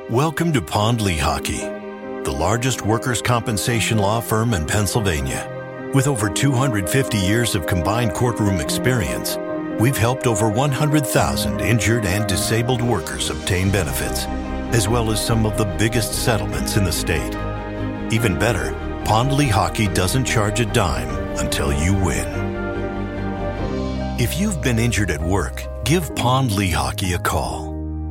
Welcome to Pond Lehocky, the largest workers' compensation law firm in Pennsylvania. With over 250 years of combined courtroom experience, we've helped over 100,000 injured and disabled workers obtain benefits, as well as some of the biggest settlements in the state. Even better, Pond Lehocky doesn't charge a dime until you win. If you've been injured at work, give Pond Lehocky a call.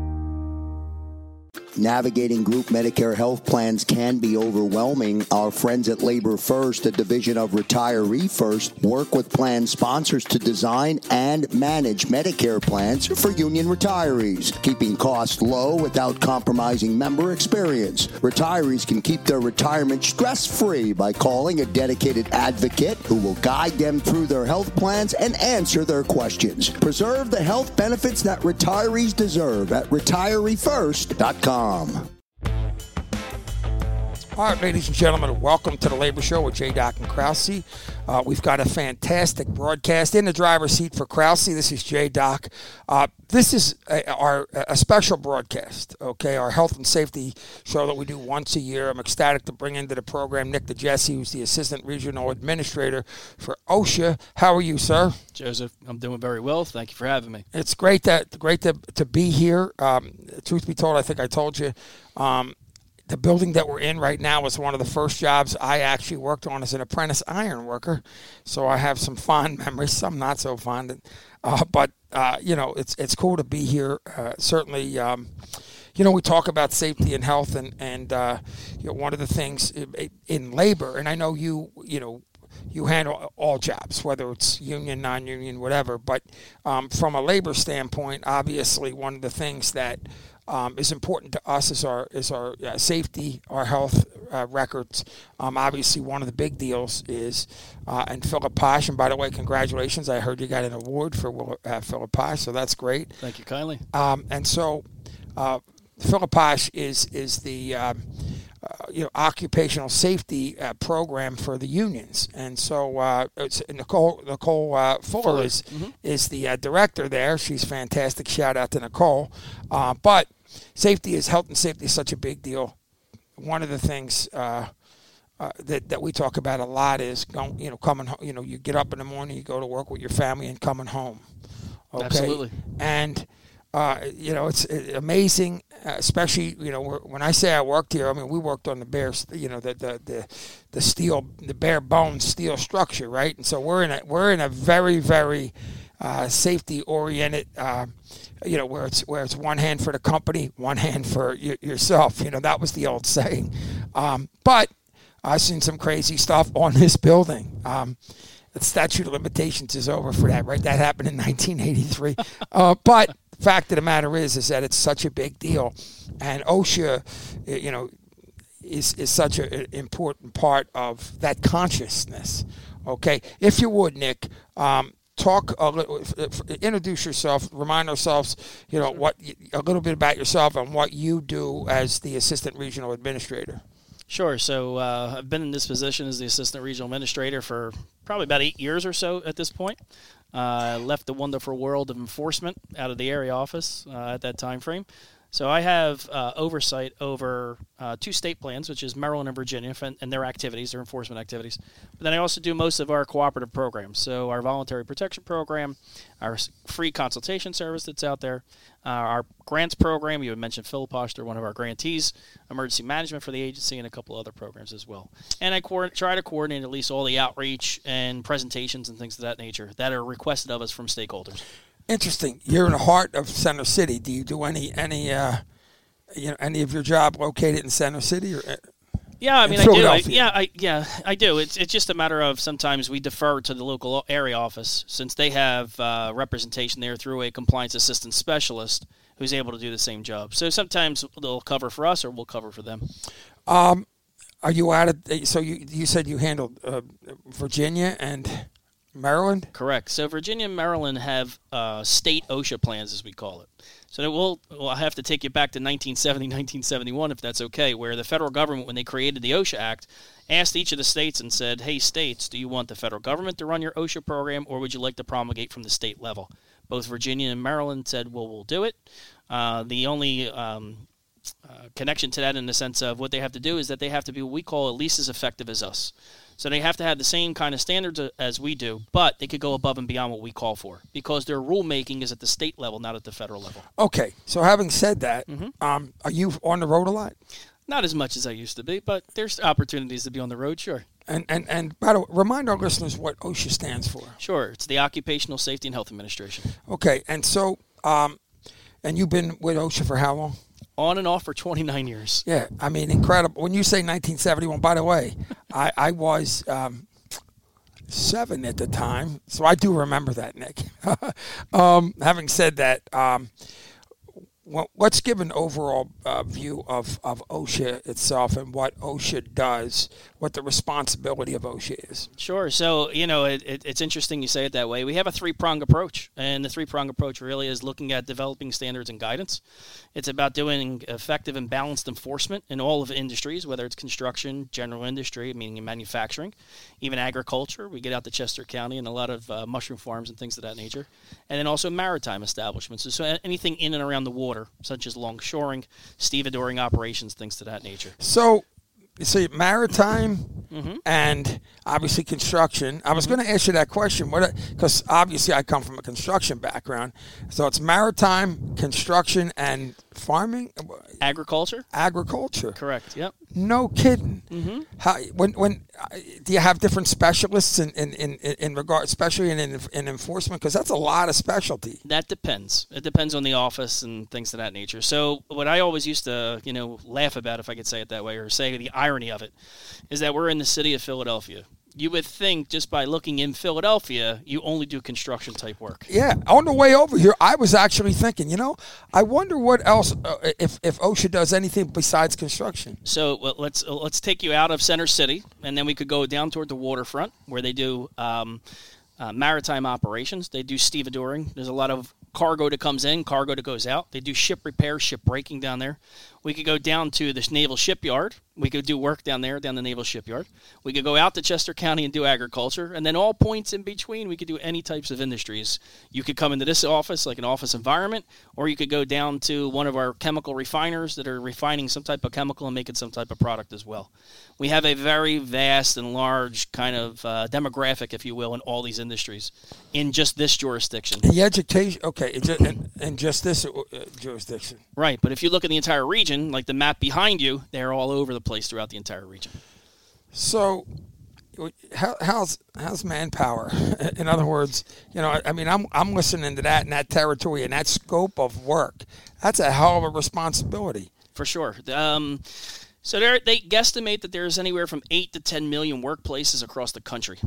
Navigating group Medicare health plans can be overwhelming. Our friends at Labor First, a division of Retiree First, work with plan sponsors to design and manage Medicare plans for union retirees, keeping costs low without compromising member experience. Retirees can keep their retirement stress-free by calling a dedicated advocate who will guide them through their health plans and answer their questions. Preserve the health benefits that retirees deserve at retireefirst.com. All right, ladies and gentlemen, welcome to the Labor Show with J. Doc and Krause. We've got a fantastic broadcast in the driver's seat for Krause. This is J. Doc. This is a special broadcast, okay, our health and safety show that we do once a year. I'm ecstatic to bring into the program Nick DeJesse, who's the Assistant Regional Administrator for OSHA. How are you, sir? Joseph, I'm doing very well. Thank you for having me. It's great to be here. Truth be told, I think I told you, the building that we're in right now was one of the first jobs I actually worked on as an apprentice iron worker. So I have some fond memories, some not so fond. But it's cool to be here. Certainly, we talk about safety and health and one of the things in labor, and I know you handle all jobs, whether it's union, non-union, whatever. But from a labor standpoint, obviously one of the things that is important to us is our safety, our health records. Obviously, one of the big deals is, and Philip Posh, and by the way, congratulations. I heard you got an award for Philip Posh, so that's great. Thank you kindly. And so Philip Posh is the occupational safety program for the unions, and so it's Nicole Fuller is the director there. She's fantastic. Shout out to Nicole. But health and safety is such a big deal. One of the things that we talk about a lot is coming home. You get up in the morning, you go to work with your family, and coming home. Okay? Absolutely. And it's amazing, especially, when I say I worked here, I mean, we worked on the steel, the bare bones steel structure, right? And so we're in a very, very safety oriented, where it's one hand for the company, one hand for yourself. That was the old saying. But I've seen some crazy stuff on this building. The statute of limitations is over for that, right? That happened in 1983. But the fact of the matter is that it's such a big deal, and OSHA, is such an important part of that consciousness. Okay, if you would, Nick, talk a little, introduce yourself, remind ourselves, a little bit about yourself and what you do as the Assistant Regional Administrator. Sure. So I've been in this position as the Assistant Regional Administrator for probably about 8 years or so at this point. Left the wonderful world of enforcement out of the area office at that time frame. So I have oversight over 2 state plans, which is Maryland and Virginia, and their activities, their enforcement activities. But then I also do most of our cooperative programs. So our voluntary protection program, our free consultation service that's out there, our grants program. You had mentioned Philip Posh, they're one of our grantees, emergency management for the agency, and a couple other programs as well. And I try to coordinate at least all the outreach and presentations and things of that nature that are requested of us from stakeholders. Interesting. You're in the heart of Center City. Do you do any of your job located in Center City? Or yeah, I mean, I do. I do. It's just a matter of sometimes we defer to the local area office since they have representation there through a compliance assistance specialist who's able to do the same job. So sometimes they'll cover for us or we'll cover for them. Are you out of? So you said you handled Virginia and Maryland? Correct. So Virginia and Maryland have state OSHA plans, as we call it. So I'll have to take you back to 1970, 1971, if that's okay, where the federal government, when they created the OSHA Act, asked each of the states and said, hey, states, do you want the federal government to run your OSHA program, or would you like to promulgate from the state level? Both Virginia and Maryland said, well, we'll do it. The only connection to that in the sense of what they have to do is that they have to be what we call at least as effective as us. So they have to have the same kind of standards as we do, but they could go above and beyond what we call for because their rulemaking is at the state level, not at the federal level. Okay, so having said that, are you on the road a lot? Not as much as I used to be, but there's opportunities to be on the road, sure. And by the way, remind our listeners what OSHA stands for. Sure, it's the Occupational Safety and Health Administration. Okay, and so, and you've been with OSHA for how long? On and off for 29 years. Yeah, I mean, incredible. When you say 1971, by the way, I was 7 at the time, so I do remember that, Nick. Having said that, let's give an overall view of OSHA itself and what OSHA does, what the responsibility of OSHA is. Sure. So, it's interesting you say it that way. We have a three-pronged approach, and the three-pronged approach really is looking at developing standards and guidance. It's about doing effective and balanced enforcement in all of industries, whether it's construction, general industry, meaning manufacturing, even agriculture. We get out to Chester County and a lot of mushroom farms and things of that nature. And then also maritime establishments. So anything in and around the water, such as longshoring, stevedoring operations, things to that nature. So maritime and obviously construction. I was going to ask you that question because obviously I come from a construction background. So it's maritime, construction, and farming? Agriculture. Correct, yep. No kidding. Mm-hmm. How, when do you have different specialists in regard, especially in enforcement? Because that's a lot of specialty. That depends. It depends on the office and things of that nature. So what I always used to, laugh about, if I could say it that way, or say the irony of it, is that we're in the city of Philadelphia. You would think just by looking in Philadelphia, you only do construction type work. Yeah. On the way over here, I was actually thinking, I wonder what else, if OSHA does anything besides construction. So let's take you out of Center City, and then we could go down toward the waterfront where they do maritime operations. They do stevedoring. There's a lot of cargo that comes in, cargo that goes out. They do ship repair, ship breaking down there. We could go down to the Naval Shipyard. We could do work down there, down the Naval Shipyard. We could go out to Chester County and do agriculture. And then all points in between, we could do any types of industries. You could come into this office, like an office environment, or you could go down to one of our chemical refiners that are refining some type of chemical and making some type of product as well. We have a very vast and large kind of demographic, if you will, in all these industries in just this jurisdiction. The education, okay, in just this jurisdiction. Right, but if you look at the entire region, like the map behind you, they're all over the place throughout the entire region. So, how's manpower? In other words, I'm listening to that and that territory and that scope of work. That's a hell of a responsibility. For sure. So they guesstimate that there's anywhere from 8 to 10 million workplaces across the country.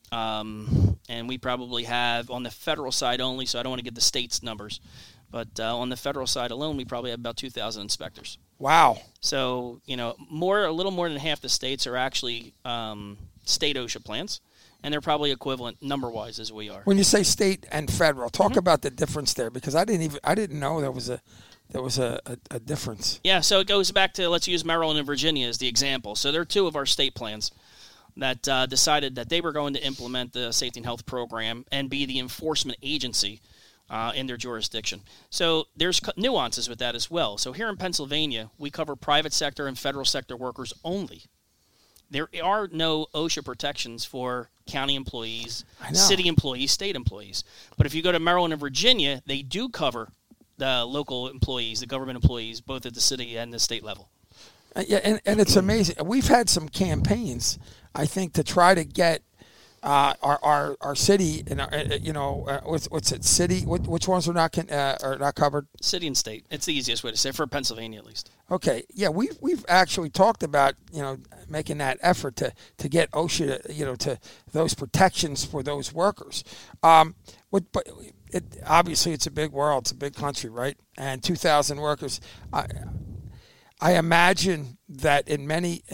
And we probably have, on the federal side only, so I don't want to give the state's numbers, but on the federal side alone, we probably have about 2,000 inspectors. Wow. So, a little more than half the states are actually state OSHA plans, and they're probably equivalent number-wise as we are. When you say state and federal, talk about the difference there, because I didn't know there was a difference. Yeah, so it goes back to, let's use Maryland and Virginia as the example. So there are two of our state plans that decided that they were going to implement the safety and health program and be the enforcement agency in their jurisdiction. So there's nuances with that as well. So here in Pennsylvania, we cover private sector and federal sector workers only. There are no OSHA protections for county employees, city employees, state employees. But if you go to Maryland and Virginia, they do cover the local employees, the government employees, both at the city and the state level. Yeah, and it's amazing. We've had some campaigns, I think, to try to get our city, what's it? City? Which ones are not covered? City and state. It's the easiest way to say it, for Pennsylvania at least. Okay, yeah, we've actually talked about making that effort to get OSHA to those protections for those workers. But obviously it's a big world, it's a big country, right? And 2,000 workers. I imagine that in many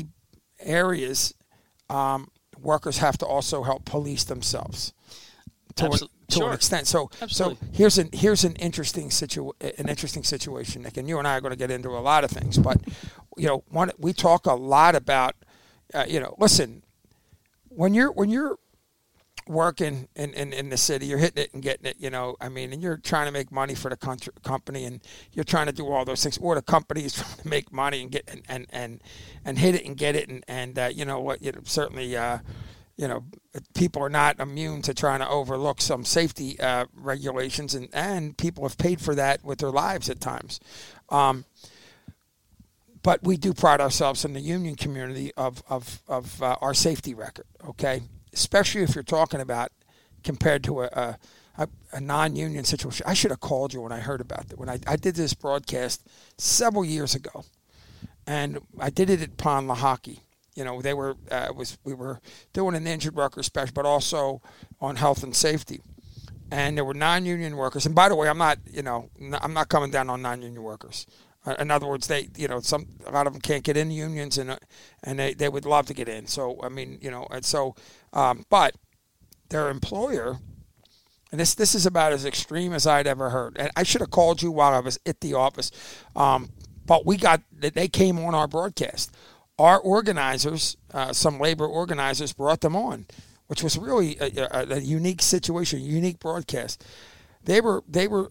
areas, workers have to also help police themselves to an extent. So here's an interesting situation, Nick, and you and I are going to get into a lot of things. But we talk a lot about listen, when you're working in the city, you're hitting it and getting it, and you're trying to make money for the company, and you're trying to do all those things, or the company is trying to make money and get and hit it and get it, and certainly people are not immune to trying to overlook some safety regulations, and people have paid for that with their lives at times. But we do pride ourselves in the union community of our safety record, okay? Especially if you're talking about compared to a non-union situation. I should have called you when I heard about that. When I did this broadcast several years ago, and I did it at Pond Lehocky. We were doing an injured worker special, but also on health and safety. And there were non-union workers. And by the way, I'm not coming down on non-union workers. In other words, a lot of them can't get in unions, and they would love to get in. So but their employer, and this is about as extreme as I'd ever heard. And I should have called you while I was at the office, but they came on our broadcast. Our organizers, some labor organizers, brought them on, which was really a unique situation, a unique broadcast. They were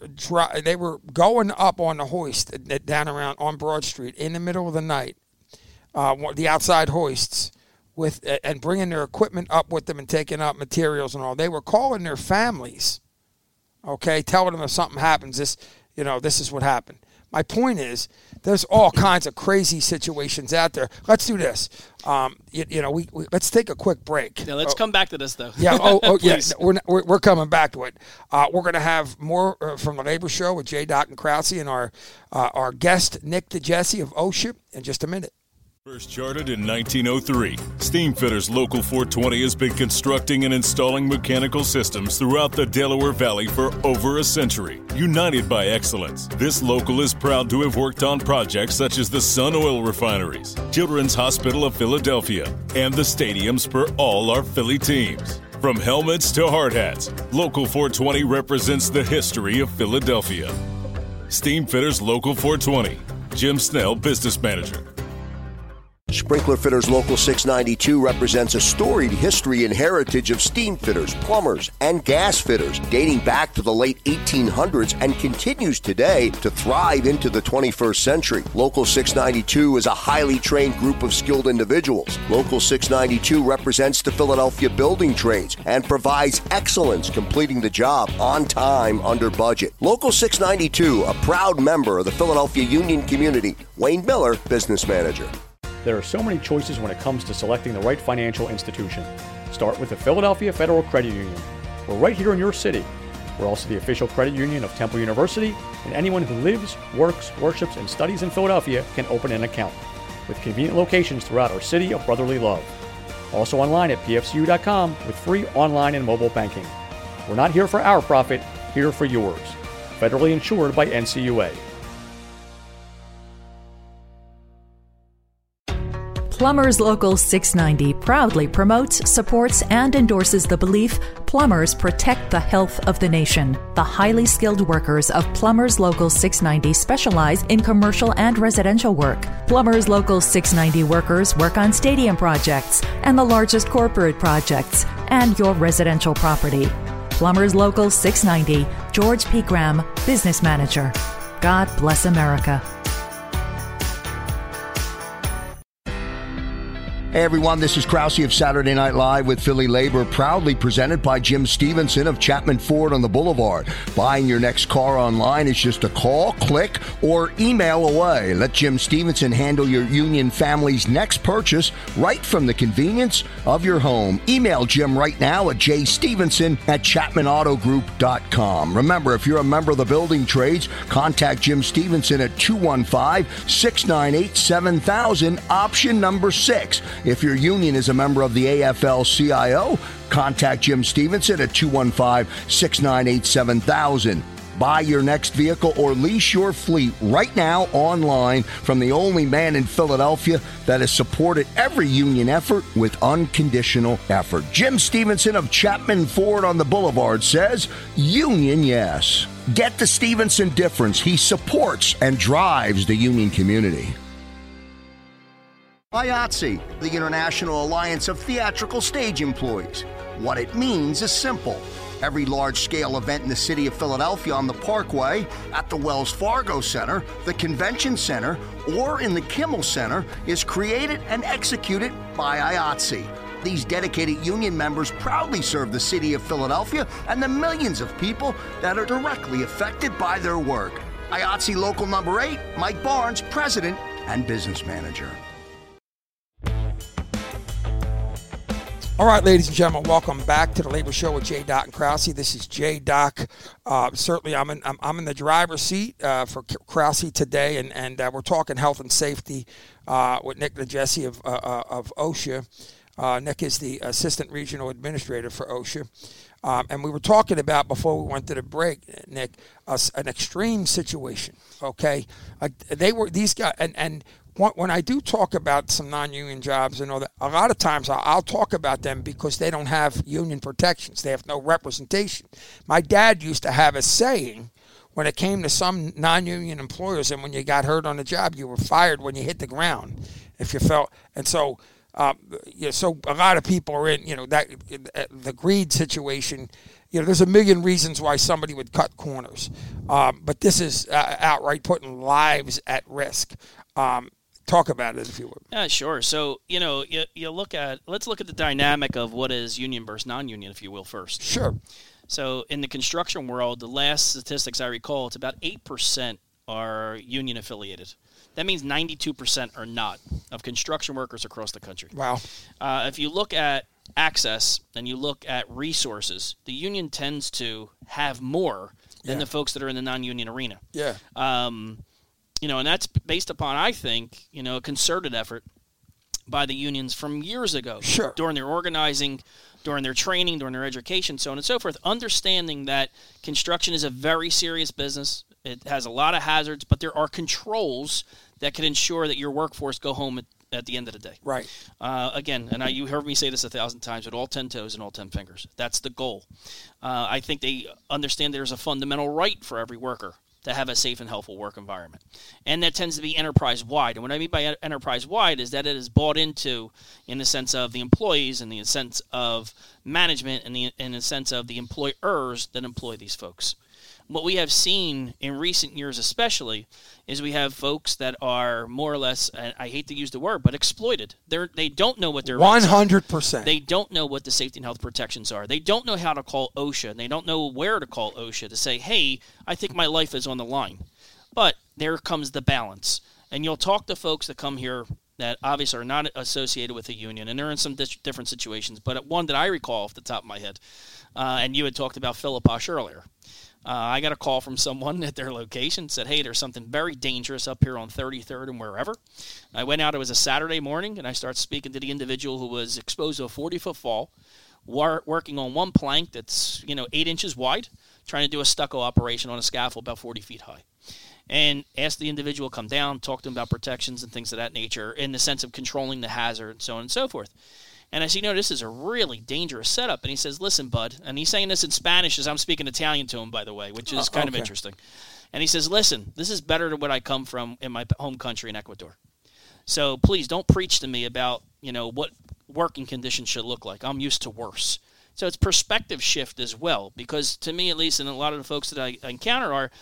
going up on the hoist down around on Broad Street in the middle of the night, the outside hoists, and bringing their equipment up with them and taking up materials and all. They were calling their families, okay, telling them if something happens, this is what happened. My point is, there's all kinds of crazy situations out there. Let's do this. Let's take a quick break. Yeah, let's come back to this, though. Yeah. Yeah. We're coming back to it. We're going to have more from the Labor Show with J. Doc and Krause and our guest Nick DeJesse of OSHIP in just a minute. First chartered in 1903, Steamfitters Local 420 has been constructing and installing mechanical systems throughout the Delaware Valley for over a century. United by excellence, this local is proud to have worked on projects such as the Sun Oil Refineries, Children's Hospital of Philadelphia, and the stadiums for all our Philly teams. From helmets to hard hats, Local 420 represents the history of Philadelphia. Steamfitters Local 420, Jim Snell, Business Manager. Sprinkler Fitters Local 692 represents a storied history and heritage of steam fitters, plumbers, and gas fitters dating back to the late 1800s and continues today to thrive into the 21st century. Local 692 is a highly trained group of skilled individuals. Local 692 represents the Philadelphia building trades and provides excellence completing the job on time, under budget. Local 692, a proud member of the Philadelphia union community. Wayne Miller, Business Manager. There are so many choices when it comes to selecting the right financial institution. Start with the Philadelphia Federal Credit Union. We're right here in your city. We're also the official credit union of Temple University, and anyone who lives, works, worships, and studies in Philadelphia can open an account, with convenient locations throughout our city of brotherly love. Also online at pfcu.com with free online and mobile banking. We're not here for our profit, here for yours. Federally insured by NCUA. Plumbers Local 690 proudly promotes, supports, and endorses the belief plumbers protect the health of the nation. The highly skilled workers of Plumbers Local 690 specialize in commercial and residential work. Plumbers Local 690 workers work on stadium projects and the largest corporate projects and your residential property. Plumbers Local 690, George P. Graham, Business Manager. God bless America. Hey everyone, this is Krause of Saturday Night Live with Philly Labor, proudly presented by Jim Stevenson of Chapman Ford on the Boulevard. Buying your next car online is just a call, click, or email away. Let Jim Stevenson handle your union family's next purchase right from the convenience of your home. Email Jim right now at jstevenson@chapmanautogroup.com. Remember, if you're a member of the building trades, contact Jim Stevenson at 215-698-7000, option number 6. If your union is a member of the AFL-CIO, contact Jim Stevenson at 215-698-7000. Buy your next vehicle or lease your fleet right now online from the only man in Philadelphia that has supported every union effort with unconditional effort. Jim Stevenson of Chapman Ford on the Boulevard says, union yes. Get the Stevenson difference. He supports and drives the union community. IATSE, the International Alliance of Theatrical Stage Employees. What it means is simple. Every large-scale event in the city of Philadelphia on the Parkway, at the Wells Fargo Center, the Convention Center, or in the Kimmel Center is created and executed by IATSE. These dedicated union members proudly serve the city of Philadelphia and the millions of people that are directly affected by their work. IATSE Local Number 8, Mike Barnes, President and Business Manager. All right, ladies and gentlemen, welcome back to the Labor Show with J. Doc and Krause. This is J. Doc. Certainly, I'm in the driver's seat for Krause today, and we're talking health and safety with Nick Najesi of OSHA. Nick is the Assistant Regional Administrator for OSHA. And we were talking about, before we went to the break, Nick, an extreme situation, okay? These guys, and when I do talk about some non-union jobs and all that, a lot of times I'll talk about them because they don't have union protections. They have no representation. My dad used to have a saying when it came to some non-union employers, and when you got hurt on the job, you were fired when you hit the ground, if you felt. And so, so a lot of people are in, that the greed situation. There's a million reasons why somebody would cut corners, but this is outright putting lives at risk. Talk about it, if you would. Yeah, sure. So, let's look at the dynamic of what is union versus non-union, if you will, first. Sure. So in the construction world, the last statistics I recall, it's about 8% are union affiliated. That means 92% are not, of construction workers across the country. Wow. If you look at access and you look at resources, the union tends to have more than the folks that are in the non-union arena. Yeah. And that's based upon, I think, a concerted effort by the unions from years ago. Sure. During their organizing, during their training, during their education, so on and so forth, understanding that construction is a very serious business. It has a lot of hazards, but there are controls that can ensure that your workforce go home at the end of the day. Right. Again, and you heard me say this 1,000 times, with all 10 toes and all 10 fingers. That's the goal. I think they understand there's a fundamental right for every worker to have a safe and healthful work environment. And that tends to be enterprise-wide. And what I mean by enterprise-wide is that it is bought into in the sense of the employees, in the sense of management, and in the sense of the employers that employ these folks. What we have seen in recent years especially is we have folks that are more or less, and I hate to use the word, but exploited. They don't know what they're 100%. They don't know what the safety and health protections are. They don't know how to call OSHA. They don't know where to call OSHA to say, hey, I think my life is on the line. But there comes the balance. And you'll talk to folks that come here that obviously are not associated with a union, and they're in some different situations. But one that I recall off the top of my head, and you had talked about Philipposh earlier. I got a call from someone at their location, said, hey, there's something very dangerous up here on 33rd and wherever. I went out, it was a Saturday morning, and I started speaking to the individual who was exposed to a 40-foot fall, working on one plank that's 8 inches wide, trying to do a stucco operation on a scaffold about 40 feet high. And asked the individual to come down, talk to him about protections and things of that nature in the sense of controlling the hazard and so on and so forth. And I said, this is a really dangerous setup. And he says, listen, bud, and he's saying this in Spanish as I'm speaking Italian to him, by the way, which is kind of interesting. And he says, listen, this is better than what I come from in my home country in Ecuador. So please don't preach to me about, what working conditions should look like. I'm used to worse. So it's perspective shift as well, because to me, at least, and a lot of the folks that I encounter are,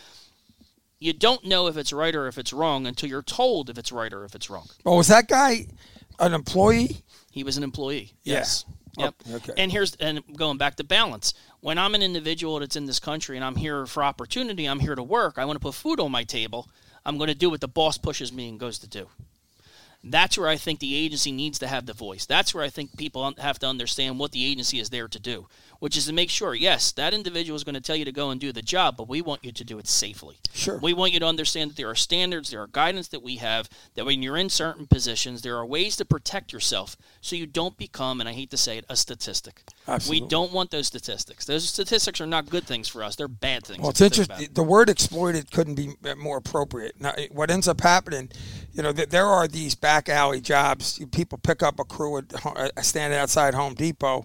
you don't know if it's right or if it's wrong until you're told if it's right or if it's wrong. Oh, was that guy an employee? He was an employee. Yeah. Yes. Yep. Oh, okay. And going back to balance. When I'm an individual that's in this country and I'm here for opportunity, I'm here to work, I want to put food on my table, I'm going to do what the boss pushes me and goes to do. That's where I think the agency needs to have the voice. That's where I think people have to understand what the agency is there to do, which is to make sure, yes, that individual is going to tell you to go and do the job, but we want you to do it safely. Sure. We want you to understand that there are standards, there are guidance that we have, that when you're in certain positions, there are ways to protect yourself so you don't become, and I hate to say it, a statistic. Absolutely. We don't want those statistics. Those statistics are not good things for us. They're bad things. Well, it's interesting. The word exploited couldn't be more appropriate. Now, what ends up happening, there are these back alley jobs. People pick up a crew standing outside Home Depot.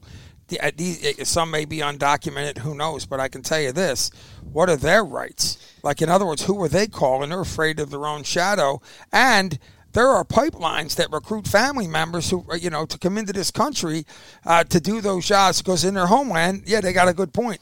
Some may be undocumented, who knows, but I can tell you this. What are their rights? Like, in other words, who are they calling? They're afraid of their own shadow. And there are pipelines that recruit family members who, to come into this country to do those jobs, because in their homeland, they got a good point.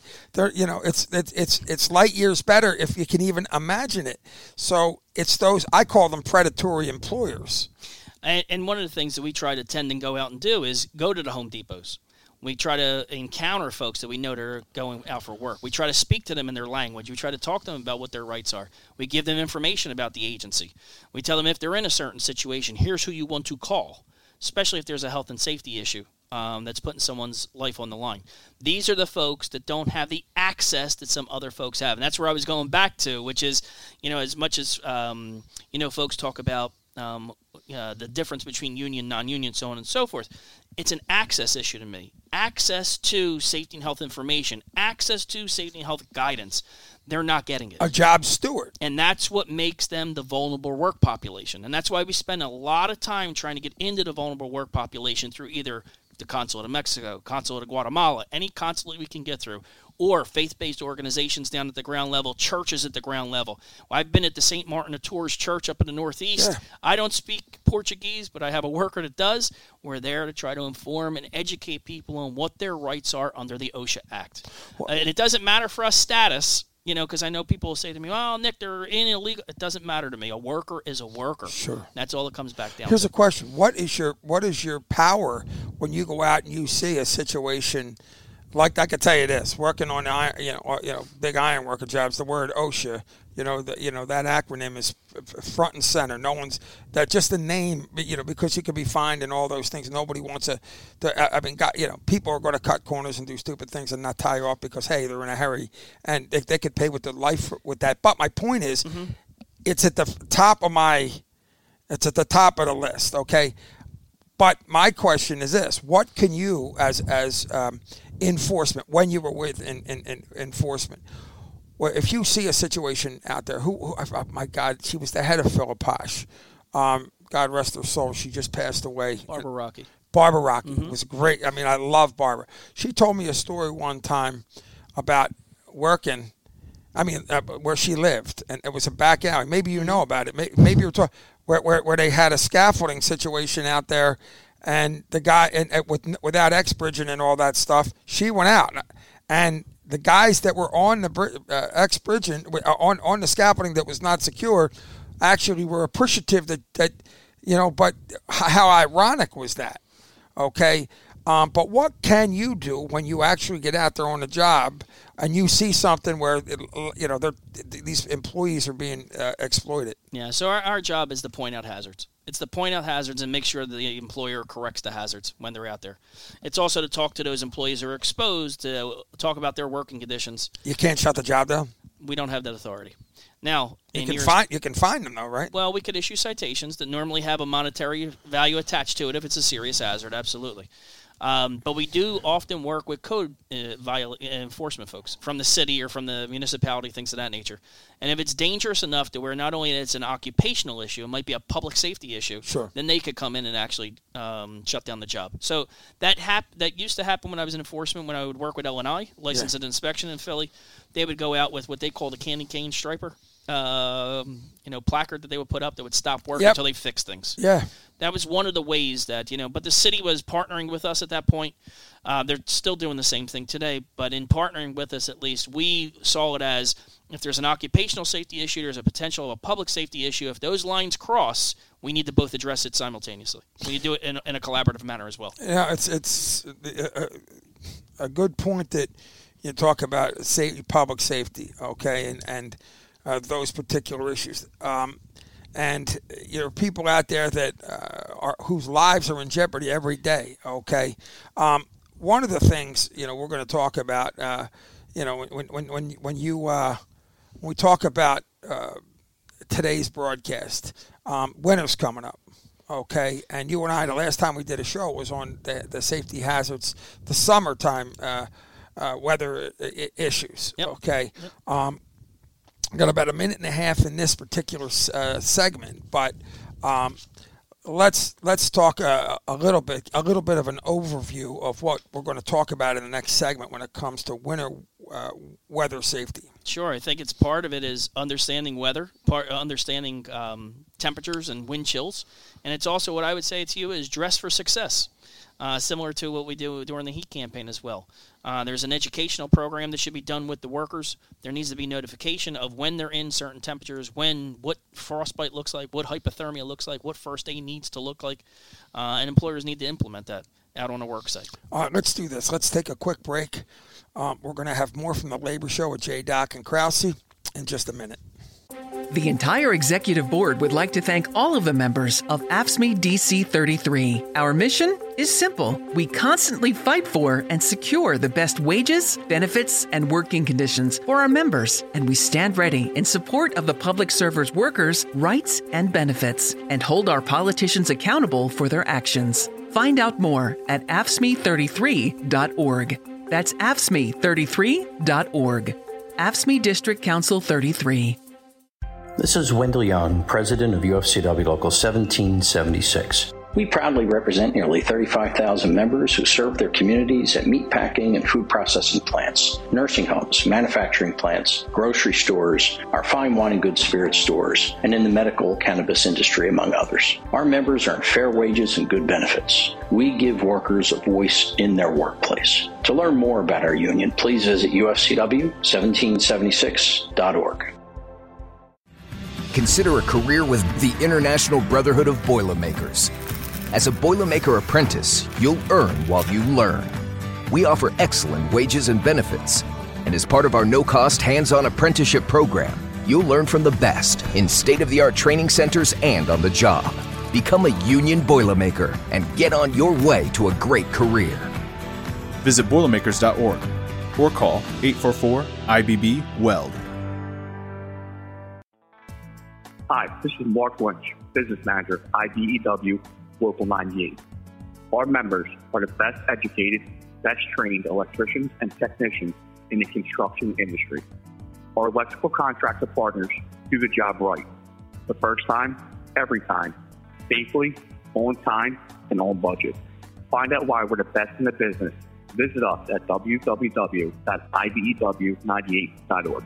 It's light years better if you can even imagine it. So it's those, I call them predatory employers. And one of the things that we try to tend and go out and do is go to the Home Depots. We try to encounter folks that we know that are going out for work. We try to speak to them in their language. We try to talk to them about what their rights are. We give them information about the agency. We tell them if they're in a certain situation, here's who you want to call, especially if there's a health and safety issue that's putting someone's life on the line. These are the folks that don't have the access that some other folks have. And that's where I was going back to, which is, as much as, folks talk about the difference between union, non-union, so on and so forth. It's an access issue to me. Access to safety and health information, access to safety and health guidance. They're not getting it. A job steward. And that's what makes them the vulnerable work population. And that's why we spend a lot of time trying to get into the vulnerable work population through either the Consulate of Mexico, Consulate of Guatemala, any consulate we can get through, or faith-based organizations down at the ground level, churches at the ground level. Well, I've been at the St. Martin de Tours Church up in the Northeast. Yeah. I don't speak Portuguese, but I have a worker that does. We're there to try to inform and educate people on what their rights are under the OSHA Act. Well, and it doesn't matter for us status, because I know people will say to me, well, Nick, they're in illegal. It doesn't matter to me. A worker is a worker. Sure. That's all it comes back down Here's to. a question. What is your power when you go out and you see a situation? Like I could tell you this, working on big iron worker jobs, the word OSHA, that acronym is front and center. No one's that just the name, because you could be fined and all those things. Nobody wants people are going to cut corners and do stupid things and not tie you off because hey, they're in a hurry and they could pay with their life with that. But my point is, it's at the top of the list. Okay. But my question is this: what can you, as enforcement, when you were with enforcement, well, if you see a situation out there, who oh my God, she was the head of Philip Posh. God rest her soul. She just passed away. Barbara Rocky. Barbara Rocky was great. I mean, I love Barbara. She told me a story one time about working. Where she lived, and it was a back alley. Maybe you know about it. Maybe you're talking where they had a scaffolding situation out there, and the guy without X-bridging and all that stuff, she went out, and the guys that were on the X-bridging on the scaffolding that was not secure, actually were appreciative that But how ironic was that? Okay. But what can you do when you actually get out there on the job and you see something where these employees are being exploited? Yeah, so our job is to point out hazards. It's to point out hazards and make sure that the employer corrects the hazards when they're out there. It's also to talk to those employees who are exposed, to talk about their working conditions. You can't shut the job down? We don't have that authority. Now, you can find them though, right? Well, we could issue citations that normally have a monetary value attached to it if it's a serious hazard, absolutely. But we do often work with code enforcement folks from the city or from the municipality, things of that nature. And if it's dangerous enough to where not only it's an occupational issue, it might be a public safety issue, sure, then they could come in and actually shut down the job. So that used to happen when I was in enforcement, when I would work with L&I, License and Inspection in Philly. They would go out with what they call the candy cane striper, placard that they would put up that would stop work until they fix things. Yeah. That was one of the ways that, but the city was partnering with us at that point. They're still doing the same thing today, but in partnering with us at least, we saw it as if there's an occupational safety issue, there's a potential of a public safety issue. If those lines cross, we need to both address it simultaneously. We do it in a collaborative manner as well. Yeah, it's a good point that you talk about public safety, okay, and those particular issues. And people out there that whose lives are in jeopardy every day. Okay, one of the things we're going to talk about. When we talk about today's broadcast, winter's coming up. Okay, and you and I, the last time we did a show was on the safety hazards, the summertime weather issues. Yep. Okay. Yep. I've got about a minute and a half in this particular segment, but let's talk a little bit of an overview of what we're going to talk about in the next segment when it comes to winter weather safety. Sure, I think it's part of it is understanding weather, understanding temperatures and wind chills. And it's also what I would say to you is dress for success, similar to what we do during the heat campaign as well. There's an educational program that should be done with the workers. There needs to be notification of when they're in certain temperatures, what frostbite looks like, what hypothermia looks like, what first aid needs to look like, and employers need to implement that out on a work site. All right, let's do this. Let's take a quick break. We're going to have more from the Labor Show with J. Doc and Krause in just a minute. The entire executive board would like to thank all of the members of AFSCME DC 33. Our mission is simple. We constantly fight for and secure the best wages, benefits, and working conditions for our members, and we stand ready in support of the public servers' workers' rights and benefits, and hold our politicians accountable for their actions. Find out more at AFSCME33.org. That's AFSCME33.org. AFSCME District Council 33. This is Wendell Young, President of UFCW Local 1776. We proudly represent nearly 35,000 members who serve their communities at meatpacking and food processing plants, nursing homes, manufacturing plants, grocery stores, our fine wine and good spirits stores, and in the medical cannabis industry, among others. Our members earn fair wages and good benefits. We give workers a voice in their workplace. To learn more about our union, please visit ufcw1776.org. Consider a career with the International Brotherhood of Boilermakers. As a Boilermaker apprentice, you'll earn while you learn. We offer excellent wages and benefits. And as part of our no-cost hands-on apprenticeship program, you'll learn from the best in state-of-the-art training centers and on the job. Become a union Boilermaker and get on your way to a great career. Visit Boilermakers.org or call 844-IBB-WELD. Hi, this is Mark Lynch, Business Manager, IBEW Local 98. Our members are the best educated, best trained electricians and technicians in the construction industry. Our electrical contractor partners do the job right. The first time, every time, safely, on time, and on budget. Find out why we're the best in the business. Visit us at www.ibew98.org.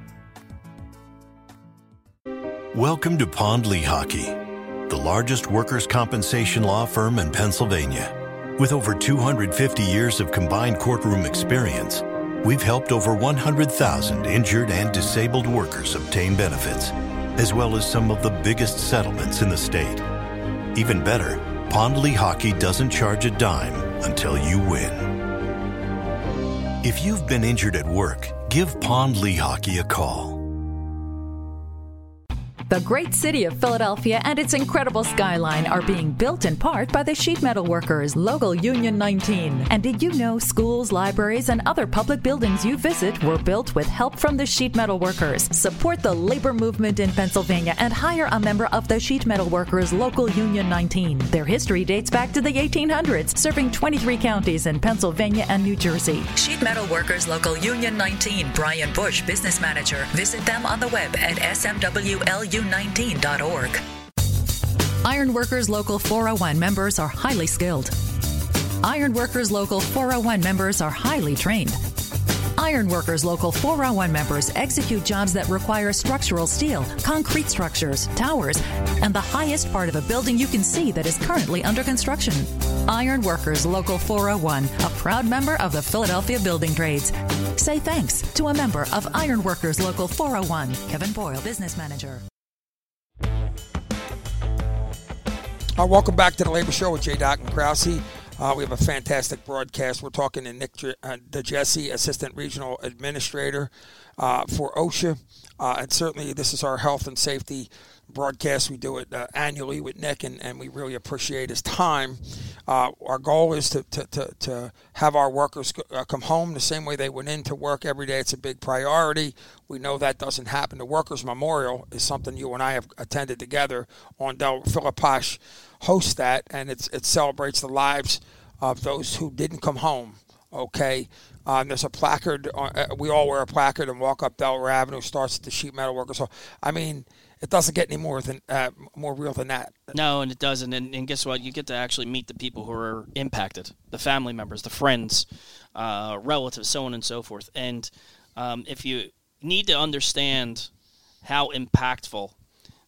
Welcome to Pond Lehocky, the largest workers' compensation law firm in Pennsylvania. With over 250 years of combined courtroom experience, we've helped over 100,000 injured and disabled workers obtain benefits, as well as some of the biggest settlements in the state. Even better, Pond Lehocky doesn't charge a dime until you win. If you've been injured at work, give Pond Lehocky a call. The great city of Philadelphia and its incredible skyline are being built in part by the sheet metal workers, Local Union 19. And did you know schools, libraries, and other public buildings you visit were built with help from the sheet metal workers? Support the labor movement in Pennsylvania and hire a member of the sheet metal workers, Local Union 19. Their history dates back to the 1800s, serving 23 counties in Pennsylvania and New Jersey. Sheet metal workers, Local Union 19. Brian Bush, Business Manager. Visit them on the web at smwlu19.org. Iron Workers Local 401 members are highly skilled. Iron Workers Local 401 members are highly trained. Iron Workers Local 401 members execute jobs that require structural steel, concrete structures, towers, and the highest part of a building you can see that is currently under construction. Iron Workers Local 401, a proud member of the Philadelphia Building Trades. Say thanks to a member of Iron Workers Local 401, Kevin Boyle, Business Manager. Welcome back to the Labor Show with J. Doc and Krause. We have a fantastic broadcast. We're talking to Nick DeJesse, Assistant Regional Administrator for OSHA. And certainly this is our health and safety broadcast. We do it annually with Nick, and we really appreciate his time. Our goal is to have our workers come home the same way they went into work every day. It's a big priority. We know that doesn't happen. The Workers' Memorial is something you and I have attended together on Philip Posh hosts that, and it celebrates the lives of those who didn't come home. Okay, there's a placard. We all wear a placard and walk up Delaware Avenue. Starts at the sheet metal workers. So I mean, it doesn't get any more real than that. No, and it doesn't. And guess what? You get to actually meet the people who are impacted, the family members, the friends, relatives, so on and so forth. And if you need to understand how impactful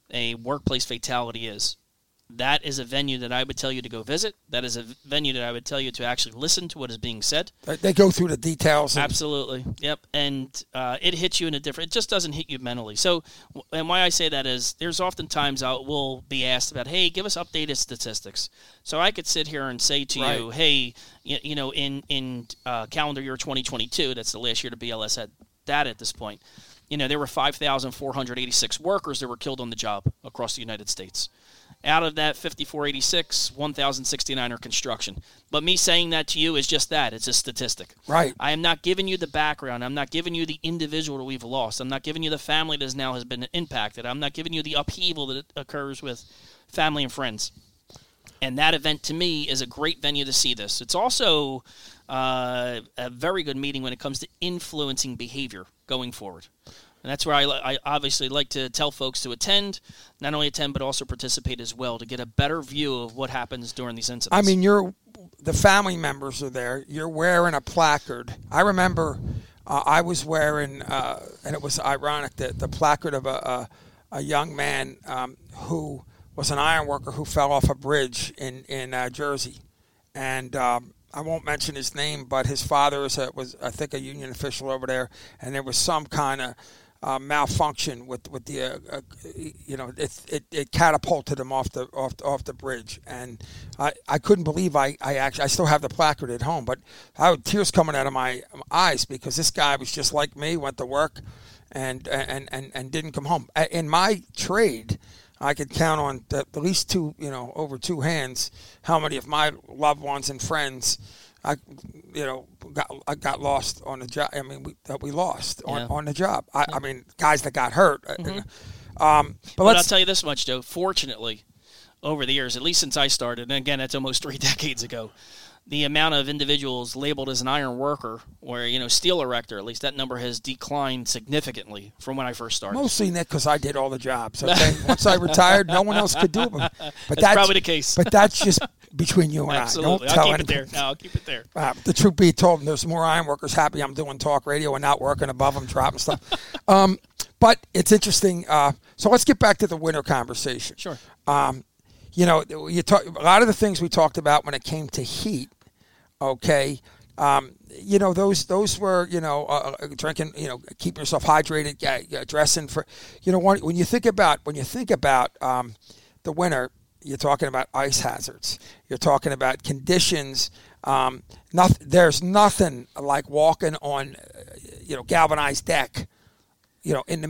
a workplace fatality is. That is a venue that I would tell you to go visit. That is a venue that I would tell you to actually listen to what is being said. They go through the details. Absolutely. Yep. And it hits you in a different, it just doesn't hit you mentally. So, and why I say that is there's oftentimes we'll be asked about, hey, give us updated statistics. So I could sit here and say to you, hey, you know, in calendar year 2022, that's the last year the BLS had data at this point, you know, there were 5,486 workers that were killed on the job across the United States. Out of that 5,486, 1,069 are construction. But me saying that to you is just that. It's a statistic. Right. I am not giving you the background. I'm not giving you the individual that we've lost. I'm not giving you the family that now has been impacted. I'm not giving you the upheaval that occurs with family and friends. And that event, to me, is a great venue to see this. It's also a very good meeting when it comes to influencing behavior going forward. And that's where I obviously like to tell folks to attend, not only attend, but also participate as well to get a better view of what happens during these incidents. I mean, the family members are there. You're wearing a placard. I remember I was wearing, and it was ironic, the placard of a young man who was an iron worker who fell off a bridge in Jersey. And I won't mention his name, but his father was I think, a union official over there, and there was some kind of malfunction with the it catapulted him off the bridge, and I couldn't believe I still have the placard at home, but I had tears coming out of my eyes because this guy was just like me, went to work and didn't come home. In my trade, I could count on at least over two hands how many of my loved ones and friends I got lost on the job. I mean, we lost on the job. I mean, guys that got hurt. Mm-hmm. But I'll tell you this much, Joe. Fortunately, over the years, at least since I started, and again, that's almost 3 decades ago, the amount of individuals labeled as an iron worker or, steel erector, at least that number has declined significantly from when I first started. Mostly, Nick, because I did all the jobs. Okay? Once I retired, no one else could do them. But that's probably the case. But that's just between you and Absolutely. I. Don't I'll tell keep it there. No, I'll keep it there. The truth be told, there's more iron workers happy I'm doing talk radio and not working above them, dropping stuff. But it's interesting. So let's get back to the winter conversation. Sure. You talk a lot of the things we talked about when it came to heat. Okay, those were drinking, keeping yourself hydrated, dressing for, when you think about the winter, you're talking about ice hazards. You're talking about conditions. There's nothing like walking on, galvanized deck. In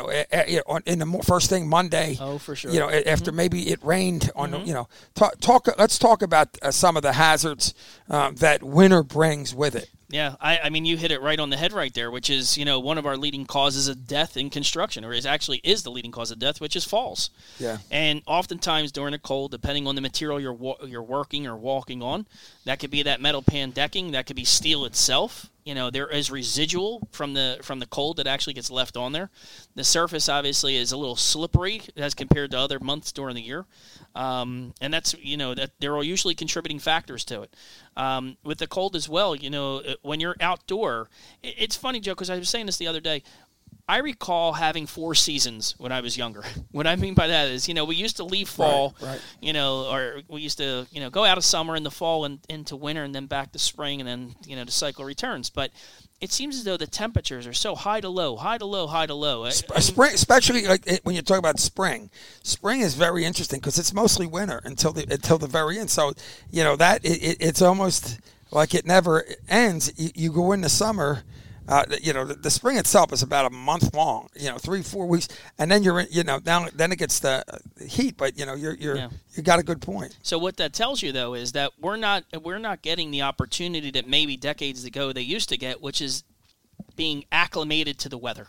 the first thing Monday. Oh, for sure. After maybe it rained on. Let's talk about some of the hazards that winter brings with it. Yeah, I mean, you hit it right on the head right there, which is, one of our leading causes of death in construction, or is the leading cause of death, which is falls. Yeah. And oftentimes during the cold, depending on the material you're working or walking on, that could be that metal pan decking, that could be steel itself. There is residual from the cold that actually gets left on there. The surface obviously is a little slippery as compared to other months during the year, and that's that there are usually contributing factors to it. With the cold as well, when you're outdoor, it's funny, Joe, because I was saying this the other day. I recall having 4 seasons when I was younger. What I mean by that is, we used to leave fall, right. Or we used to, go out of summer in the fall and into winter and then back to spring and then, the cycle returns. But it seems as though the temperatures are so high to low. Spring, especially like when you talk about spring. Spring is very interesting because it's mostly winter until the very end. So, it's almost like it never ends. You go into summer. The spring itself is about a month long, 3-4 weeks, and then you're, then it gets the heat, but you got a good point. So what that tells you though is that we're not getting the opportunity that maybe decades ago they used to get, which is being acclimated to the weather.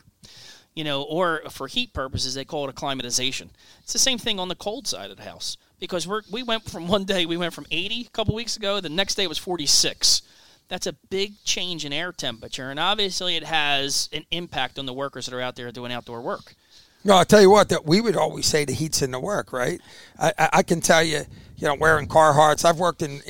Or for heat purposes, they call it acclimatization. It's the same thing on the cold side of the house because we went from 80 a couple weeks ago, the next day it was 46. That's a big change in air temperature, and obviously it has an impact on the workers that are out there doing outdoor work. No, I'll tell you what, that we would always say the heat's in the work, right? I can tell you, wearing Carhartts. I've worked on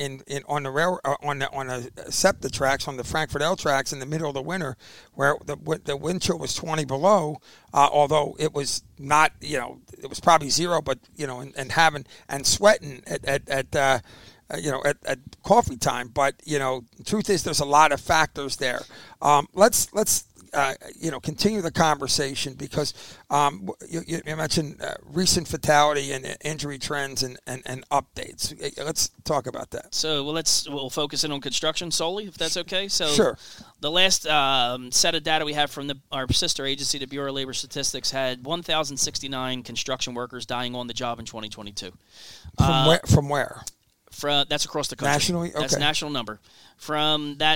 the SEPTA tracks, on the Frankfurt L tracks in the middle of the winter, where the wind chill was 20 below, although it was not, it was probably zero, but and sweating at coffee time. But truth is, there's a lot of factors there. Let's continue the conversation, because you mentioned recent fatality and injury trends and updates. Let's talk about that. So we'll focus in on construction solely, if that's okay. So sure. The last set of data we have from our sister agency, the Bureau of Labor Statistics, had 1,069 construction workers dying on the job in 2022. From where? That's across the country. Nationally? Okay. That's a national number. From that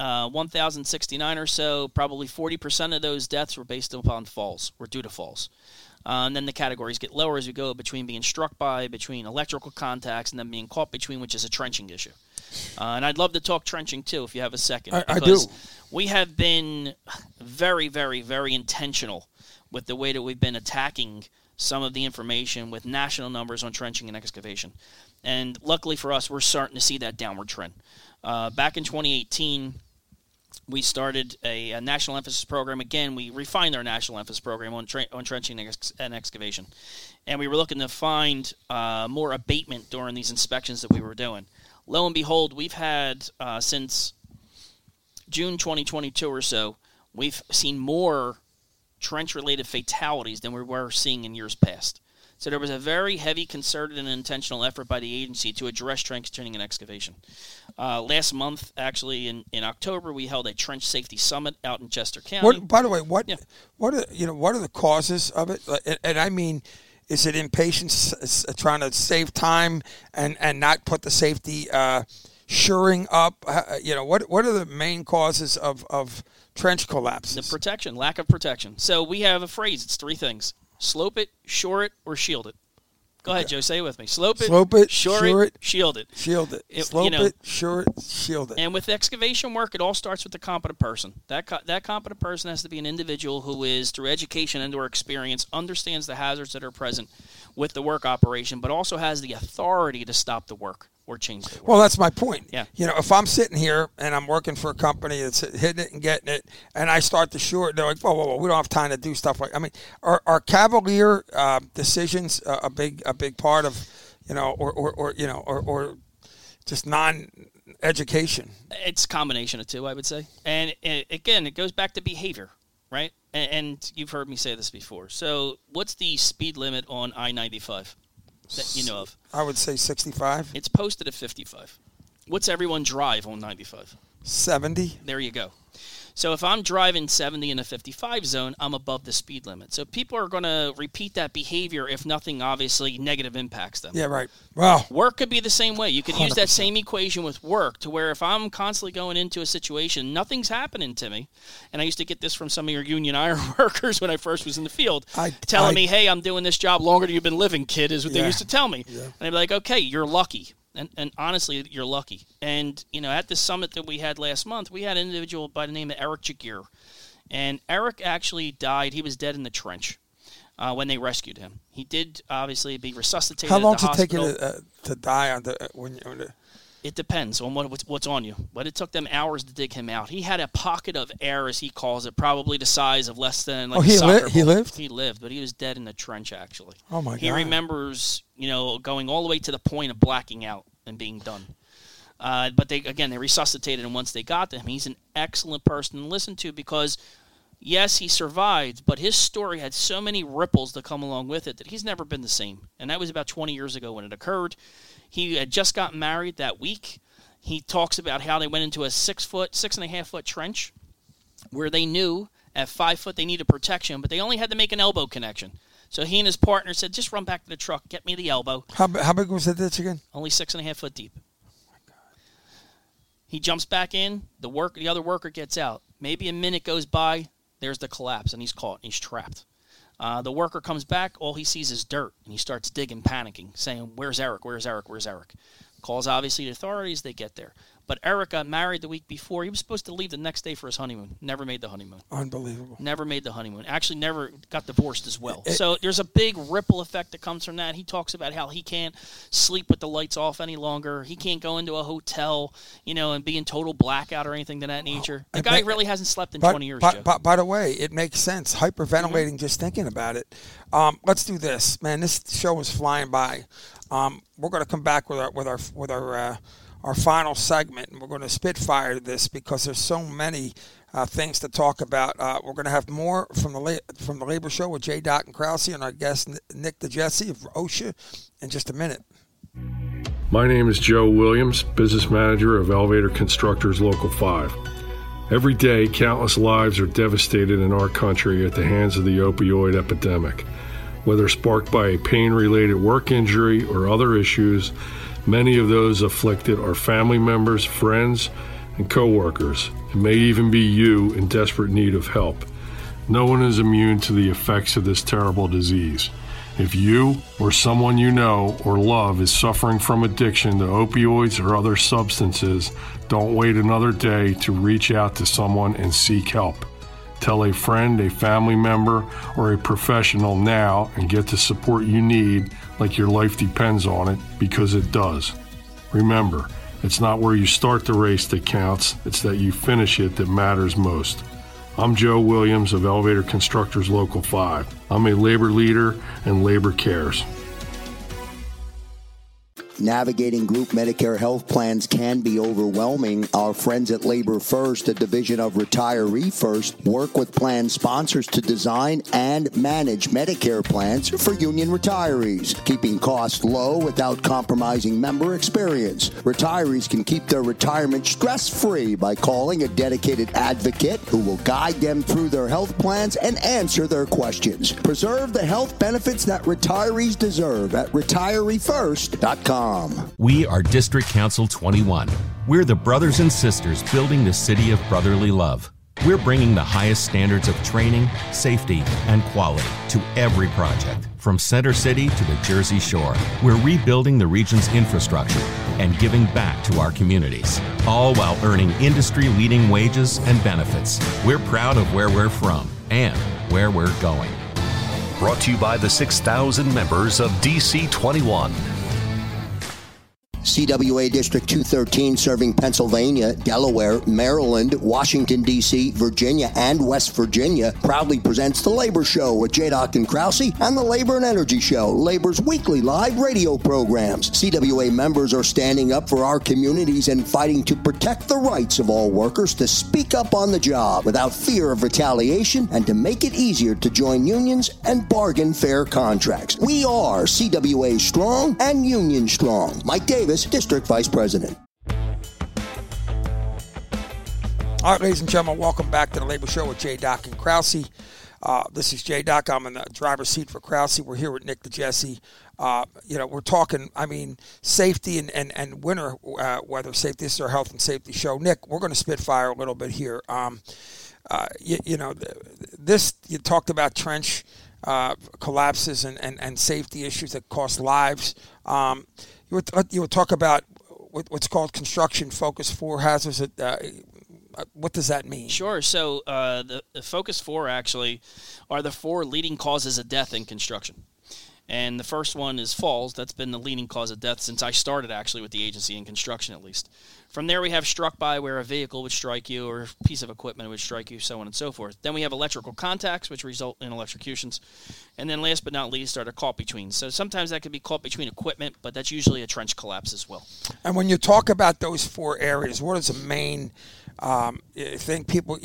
1,069 or so, probably 40% of those deaths were based upon falls, were due to falls. And then the categories get lower as we go, between being struck by, between electrical contacts, and then being caught between, which is a trenching issue. And I'd love to talk trenching, too, if you have a second. I do. We have been very, very, very intentional with the way that we've been attacking some of the information with national numbers on trenching and excavation. And luckily for us, we're starting to see that downward trend. Back in 2018, we started a national emphasis program. Again, we refined our national emphasis program on trenching and excavation. And we were looking to find more abatement during these inspections that we were doing. Lo and behold, we've had, since June 2022 or so, we've seen more trench-related fatalities than we were seeing in years past. So there was a very heavy, concerted, and intentional effort by the agency to address trenching and excavation. Last month, actually, in October, we held a trench safety summit out in Chester County. By the way, what are the causes of it? And I mean, is it impatience, trying to save time and not put the safety shoring up? What are the main causes of trench collapses? The protection, lack of protection. So we have a phrase. It's three things: slope it, shore it, or shield it. Go ahead, Joe. Say it with me. Slope it, shore it, shield it. Shield it. Slope it, shore it, shield it. And with excavation work, it all starts with the competent person. That competent person has to be an individual who is, through education and or experience, understands the hazards that are present with the work operation, but also has the authority to stop the work or change the work. Well, that's my point. Yeah. If I'm sitting here and I'm working for a company that's hitting it and getting it, and I start to shore it, they're like, whoa, we don't have time to do stuff like. I mean, are cavalier decisions a big part of, or just non-education? It's a combination of two, I would say. And again, it goes back to behavior, right? And you've heard me say this before. So what's the speed limit on I-95 that you know of? I would say 65. It's posted at 55. What's everyone drive on 95? 70. There you go. So if I'm driving 70 in a 55 zone, I'm above the speed limit. So people are going to repeat that behavior if nothing obviously negative impacts them. Yeah, right. Well, work could be the same way. You could 100%. Use that same equation with work, to where if I'm constantly going into a situation, nothing's happening to me. And I used to get this from some of your union iron workers when I first was in the field, telling me, hey, I'm doing this job longer than you've been living, kid, is what they used to tell me. Yeah. And I'd be like, okay, you're lucky. And honestly, you're lucky. And, at the summit that we had last month, we had an individual by the name of Eric Jagir. And Eric actually died. He was dead in the trench when they rescued him. He did, obviously, be resuscitated at the hospital. How long does it take you to die when you're... It depends on what's on you. But it took them hours to dig him out. He had a pocket of air, as he calls it, probably the size of less than a soccer ball. He lived? He lived, but he was dead in the trench, actually. Oh, my God. He remembers, going all the way to the point of blacking out and being done. But they resuscitated him once they got to him. He's an excellent person to listen to because, yes, he survived, but his story had so many ripples to come along with it that he's never been the same. And that was about 20 years ago when it occurred. He had just gotten married that week. He talks about how they went into a 6.5 foot trench where they knew at 5 foot they needed protection, but they only had to make an elbow connection. So he and his partner said, just run back to the truck, get me the elbow. How big was the ditch again? Only 6.5 foot deep. Oh my God. He jumps back in. The other worker gets out. Maybe a minute goes by. There's the collapse, and he's caught. He's trapped. The worker comes back. All he sees is dirt, and he starts digging, panicking, saying, where's Eric? Where's Eric? Where's Eric? Calls, obviously, the authorities. They get there. But Eric got married the week before. He was supposed to leave the next day for his honeymoon. Never made the honeymoon. Unbelievable. Never made the honeymoon. Actually, never got divorced as well. So there's a big ripple effect that comes from that. He talks about how he can't sleep with the lights off any longer. He can't go into a hotel, and be in total blackout or anything of that nature. The guy really hasn't slept in 20 years, Joe. By the way, it makes sense. Hyperventilating just thinking about it. Let's do this, man. This show is flying by. We're going to come back with our final segment, and we're going to spitfire this because there's so many things to talk about. We're going to have more from the Labor Show with J. Doc and Krause and our guest Nick DeJesse of OSHA in just a minute. My name is Joe Williams, business manager of Elevator Constructors Local 5. Every day, countless lives are devastated in our country at the hands of the opioid epidemic. Whether sparked by a pain-related work injury or other issues, many of those afflicted are family members, friends, and co-workers. It may even be you in desperate need of help. No one is immune to the effects of this terrible disease. If you or someone you know or love is suffering from addiction to opioids or other substances, don't wait another day to reach out to someone and seek help. Tell a friend, a family member, or a professional now and get the support you need like your life depends on it, because it does. Remember, it's not where you start the race that counts, it's that you finish it that matters most. I'm Joe Williams of Elevator Constructors Local 5. I'm a labor leader and labor cares. Navigating group Medicare health plans can be overwhelming. Our friends at Labor First, a division of Retiree First, work with plan sponsors to design and manage Medicare plans for union retirees, keeping costs low without compromising member experience. Retirees can keep their retirement stress-free by calling a dedicated advocate who will guide them through their health plans and answer their questions. Preserve the health benefits that retirees deserve at retireefirst.com. We are District Council 21. We're the brothers and sisters building the city of brotherly love. We're bringing the highest standards of training, safety, and quality to every project, from Center City to the Jersey Shore. We're rebuilding the region's infrastructure and giving back to our communities, all while earning industry-leading wages and benefits. We're proud of where we're from and where we're going. Brought to you by the 6,000 members of DC 21. CWA District 213 serving Pennsylvania, Delaware, Maryland, Washington, D.C., Virginia, and West Virginia proudly presents The Labor Show with J. Doc and Krause and The Labor and Energy Show, Labor's weekly live radio programs. CWA members are standing up for our communities and fighting to protect the rights of all workers to speak up on the job without fear of retaliation and to make it easier to join unions and bargain fair contracts. We are CWA strong and union strong. Mike Davis, District Vice President. All right, ladies and gentlemen, welcome back to the Labor Show with J. Doc and Krause. This is J. Doc. I'm in the driver's seat for Krause. We're here with Nick DeJesse. We're talking, safety and winter weather safety. This is our health and safety show. Nick, we're going to spitfire a little bit here. You talked about trench collapses and safety issues that cost lives. You would talk about what's called construction focus 4 hazards. What does that mean? Sure. So the focus 4 actually are the 4 leading causes of death in construction. And the first one is falls. That's been the leading cause of death since I started, actually, with the agency in construction, at least. From there, we have struck by, where a vehicle would strike you or a piece of equipment would strike you, so on and so forth. Then we have electrical contacts, which result in electrocutions. And then last but not least are the caught between. So sometimes that could be caught between equipment, but that's usually a trench collapse as well. And when you talk about those 4 areas, what is the main thing people,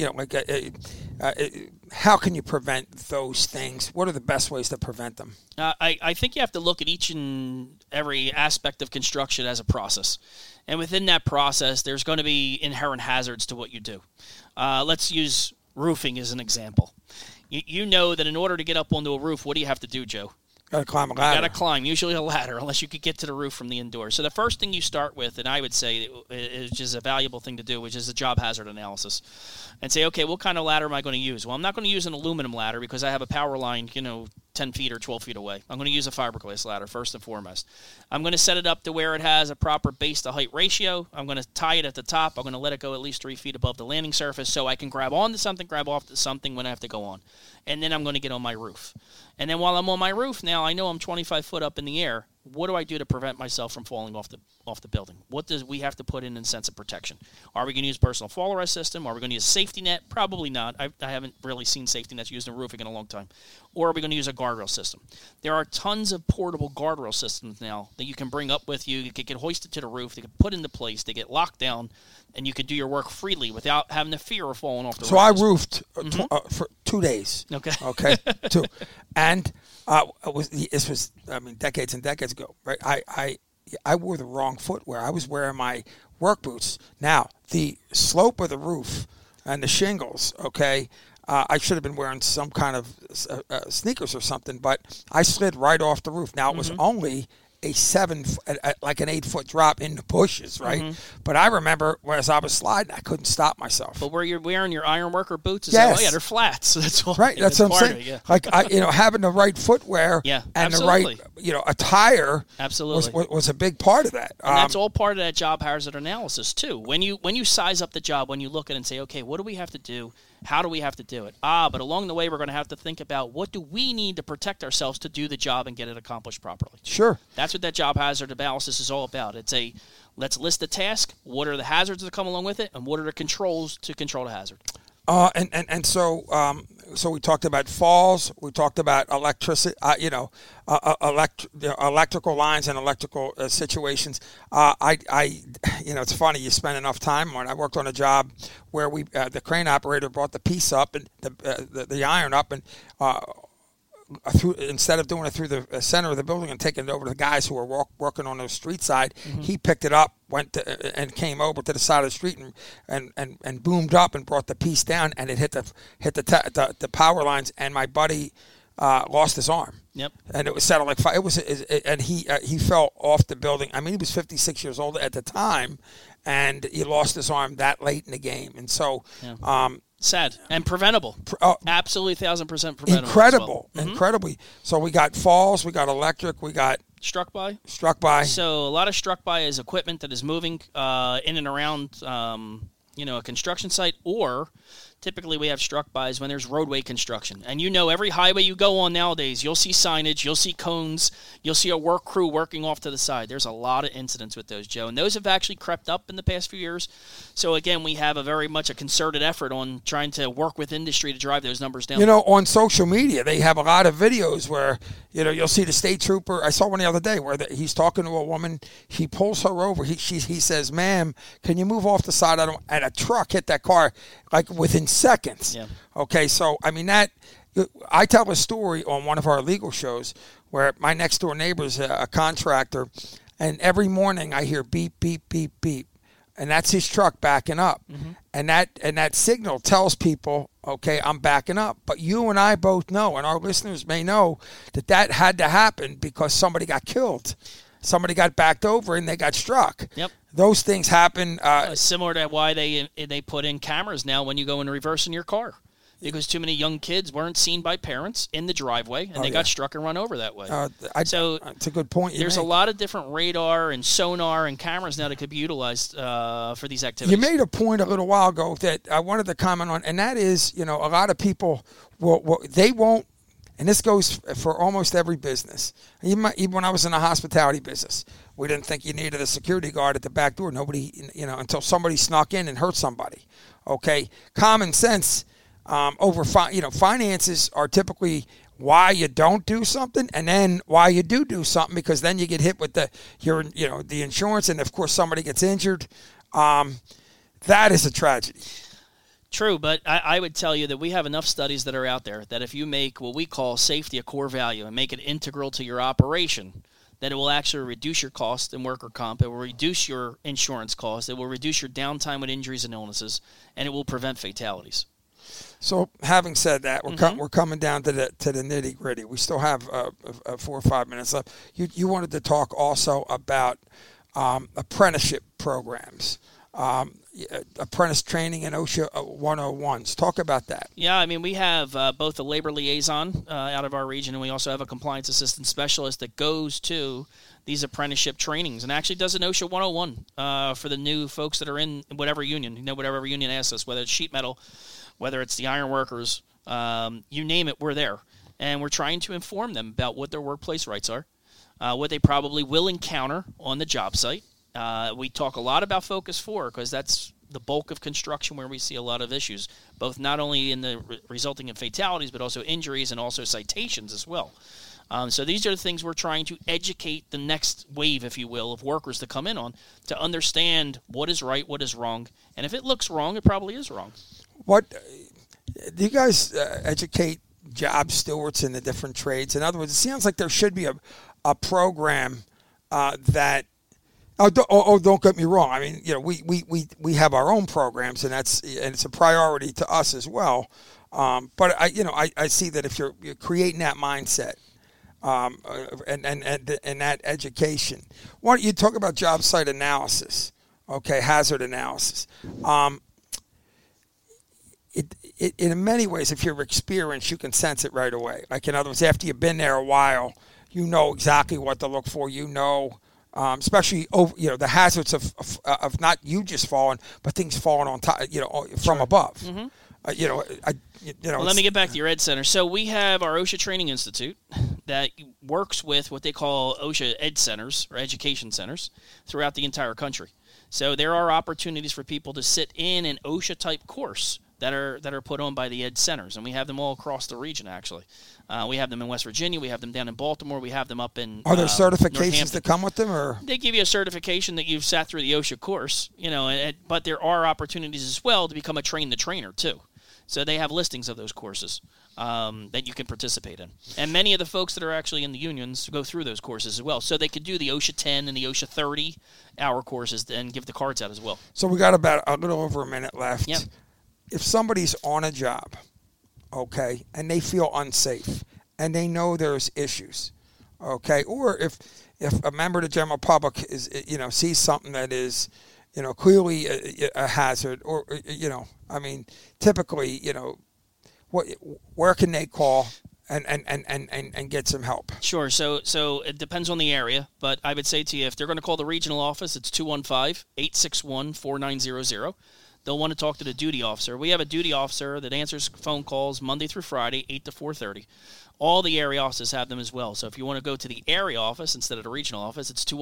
how can you prevent those things? What are the best ways to prevent them? I think you have to look at each and every aspect of construction as a process. And within that process, there's going to be inherent hazards to what you do. Let's use roofing as an example. You know that in order to get up onto a roof, what do you have to do, Joe? Got to climb a ladder. You got to climb, usually a ladder, unless you could get to the roof from the indoors. So the first thing you start with, and I would say is just a valuable thing to do, which is a job hazard analysis. And say, okay, what kind of ladder am I going to use? Well, I'm not going to use an aluminum ladder because I have a power line, 10 feet or 12 feet away. I'm going to use a fiberglass ladder first and foremost. I'm going to set it up to where it has a proper base to height ratio. I'm going to tie it at the top. I'm going to let it go at least 3 feet above the landing surface so I can grab onto something, grab off to something when I have to go on. And then I'm going to get on my roof. And then while I'm on my roof now, I know I'm 25 foot up in the air. What do I do to prevent myself from falling off the building? What does we have to put in sense of protection? Are we going to use personal fall arrest system? Are we going to use a safety net? Probably not. I haven't really seen safety nets used in roofing in a long time. Or are we going to use a guardrail system? There are tons of portable guardrail systems now that you can bring up with you. You can get hoisted to the roof. They can put into place. They get locked down, and you can do your work freely without having the fear of falling off the roof. So I roofed for 2 days. Okay. 2. And this was decades and decades ago, right? I wore the wrong footwear. I was wearing my work boots. Now, the slope of the roof and the shingles, I should have been wearing some kind of sneakers or something, but I slid right off the roof. Now, it was only like an 8-foot drop in the bushes, right? But I remember as I was sliding, I couldn't stop myself. But where you're wearing your iron worker boots, they're flats. So that's all. Right, that's what I'm saying. Yeah. Like having the right footwear and absolutely. the right attire, absolutely, was a big part of that. And that's all part of that job hazard analysis too. When you size up the job, when you look at it and say, okay, what do we have to do? How do we have to do it? But along the way, we're going to have to think about what do we need to protect ourselves to do the job and get it accomplished properly. Sure. That's what that job hazard analysis is all about. It's let's list the task, what are the hazards that come along with it, and what are the controls to control the hazard. So we talked about falls. We talked about electricity. Electrical lines and electrical situations. It's funny. You spend enough time on. I worked on a job where the crane operator brought the piece up and the iron up and. Instead of doing it through the center of the building and taking it over to the guys who were working on the street side, he picked it up, and came over to the side of the street and boomed up and brought the piece down, and it hit the power lines, and my buddy lost his arm. Yep. And it was settled like fire. And he fell off the building. I mean, he was 56 years old at the time, and he lost his arm that late in the game, and so. Yeah. Sad and preventable. Absolutely 1,000% preventable. Incredible, well. Incredibly. So we got falls, we got electric, we got struck by. So a lot of struck by is equipment that is moving in and around, a construction site, or typically we have struck bys when there's roadway construction. And every highway you go on nowadays, you'll see signage, you'll see cones, you'll see a work crew working off to the side. There's a lot of incidents with those, Joe. And those have actually crept up in the past few years. So, again, we have a very much a concerted effort on trying to work with industry to drive those numbers down. On social media, they have a lot of videos where, you'll see the state trooper. I saw one the other day where he's talking to a woman. He pulls her over. He says, ma'am, can you move off the side? And a truck hit that car like within seconds. Yeah. Okay, so I mean I tell a story on one of our legal shows where my next door neighbor is a contractor, and every morning I hear beep beep beep beep, and that's his truck backing up, and that signal tells people, okay, I'm backing up. But you and I both know, and our listeners may know, that had to happen because somebody got killed. Somebody got backed over and they got struck. Yep. Those things happen. Similar to why they put in cameras now when you go in reverse in your car. Because too many young kids weren't seen by parents in the driveway, and they got struck and run over that way. So it's a good point. There's a lot of different radar and sonar and cameras now that could be utilized for these activities. You made a point a little while ago that I wanted to comment on, and that is, a lot of people they won't. And this goes for almost every business. Even when I was in the hospitality business, we didn't think you needed a security guard at the back door. Nobody, until somebody snuck in and hurt somebody. Okay, common sense over finances are typically why you don't do something, and then why you do something, because then you get hit with the insurance, and of course somebody gets injured. That is a tragedy. True, but I would tell you that we have enough studies that are out there that if you make what we call safety a core value and make it integral to your operation, then it will actually reduce your cost in worker comp. It will reduce your insurance costs. It will reduce your downtime with injuries and illnesses, and it will prevent fatalities. So, having said that, we're coming down to the nitty gritty. We still have 4 or 5 minutes left. You wanted to talk also about apprenticeship programs. apprentice training and OSHA 101s. Talk about that. Yeah, I mean, we have both a labor liaison out of our region, and we also have a compliance assistant specialist that goes to these apprenticeship trainings and actually does an OSHA 101 for the new folks that are in whatever union. Whatever union asks us, whether it's sheet metal, whether it's the iron workers, you name it, we're there. And we're trying to inform them about what their workplace rights are, what they probably will encounter on the job site. We talk a lot about Focus 4 because that's the bulk of construction where we see a lot of issues, both not only in the resulting in fatalities, but also injuries and also citations as well. So these are the things we're trying to educate the next wave, if you will, of workers to come in on to understand what is right, what is wrong. And if it looks wrong, it probably is wrong. What do you guys educate job stewards in the different trades? In other words, it sounds like there should be a program that. Don't get me wrong. I mean, we have our own programs, and it's a priority to us as well. But I see that if you're creating that mindset, and that education. Why don't you talk about job site analysis? Okay, hazard analysis. In many ways, if you're experienced, you can sense it right away. Like, in other words, after you've been there a while, you know exactly what to look for. Especially the hazards of not you just falling, but things falling on top, from above. Mm-hmm. Well, let me get back to your Ed Center. So we have our OSHA Training Institute that works with what they call OSHA Ed Centers or education centers throughout the entire country. So there are opportunities for people to sit in an OSHA type course that are put on by the Ed Centers, and we have them all across the region. Actually, we have them in West Virginia, we have them down in Baltimore, we have them up in. Are there certifications that come with them, or they give you a certification that you've sat through the OSHA course? But there are opportunities as well to become a train-the-trainer too. So they have listings of those courses that you can participate in. And many of the folks that are actually in the unions go through those courses as well. So they could do the OSHA 10 and the OSHA 30-hour courses and give the cards out as well. So we got about a little over a minute left. Yeah. If somebody's on a job, okay, and they feel unsafe, and they know there's issues, okay, or if a member of the general public is, sees something that is, clearly a hazard, or, typically, where can they call and get some help? Sure. So it depends on the area, but I would say to you, if they're going to call the regional office, it's 215-861-4900. They'll want to talk to the duty officer. We have a duty officer that answers phone calls Monday through Friday, 8 to 4:30. All the area offices have them as well. So if you want to go to the area office instead of the regional office, it's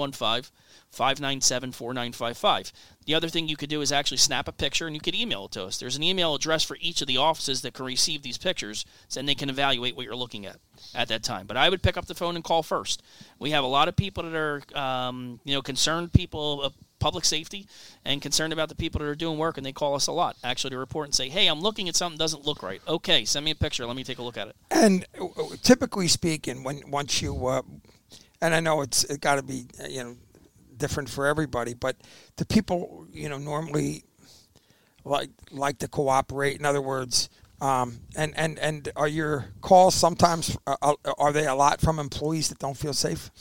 215-597-4955. The other thing you could do is actually snap a picture and you could email it to us. There's an email address for each of the offices that can receive these pictures, and they can evaluate what you're looking at that time. But I would pick up the phone and call first. We have a lot of people that are, concerned people of public safety and concerned about the people that are doing work, and they call us a lot, actually, to report and say, hey, I'm looking at something that doesn't look right. Okay, send me a picture. Let me take a look at it. And typically speaking, once you, and I know it's got to be, different for everybody, but the people, normally like to cooperate. In other words, and are your calls sometimes, are they a lot from employees that don't feel safe?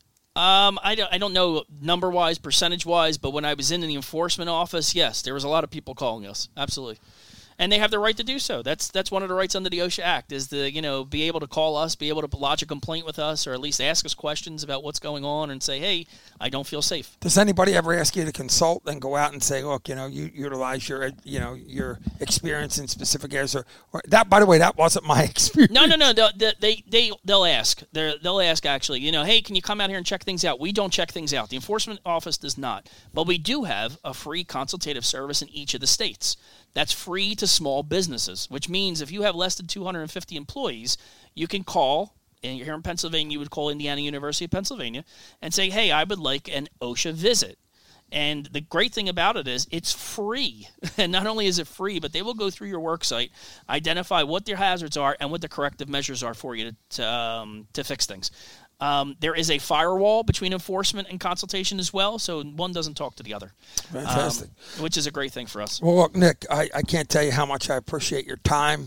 I don't know number-wise, percentage-wise, but when I was in the enforcement office, yes, there was a lot of people calling us. Absolutely. And they have the right to do so. That's one of the rights under the OSHA Act, is to, be able to call us, be able to lodge a complaint with us, or at least ask us questions about what's going on and say, hey, I don't feel safe. Does anybody ever ask you to consult and go out and say, look, you utilize your, your experience in specific areas? Or that, by the way, that wasn't my experience. No. They'll ask. They'll ask, actually, hey, can you come out here and check things out? We don't check things out. The enforcement office does not. But we do have a free consultative service in each of the states. That's free to small businesses, which means if you have less than 250 employees, you can call, and here in Pennsylvania, you would call Indiana University of Pennsylvania and say, hey, I would like an OSHA visit. And the great thing about it is it's free. And not only is it free, but they will go through your work site, identify what their hazards are and what the corrective measures are for you to fix things. There is a firewall between enforcement and consultation as well, so one doesn't talk to the other. Fantastic. Which is a great thing for us. Well, look, Nick, I can't tell you how much I appreciate your time.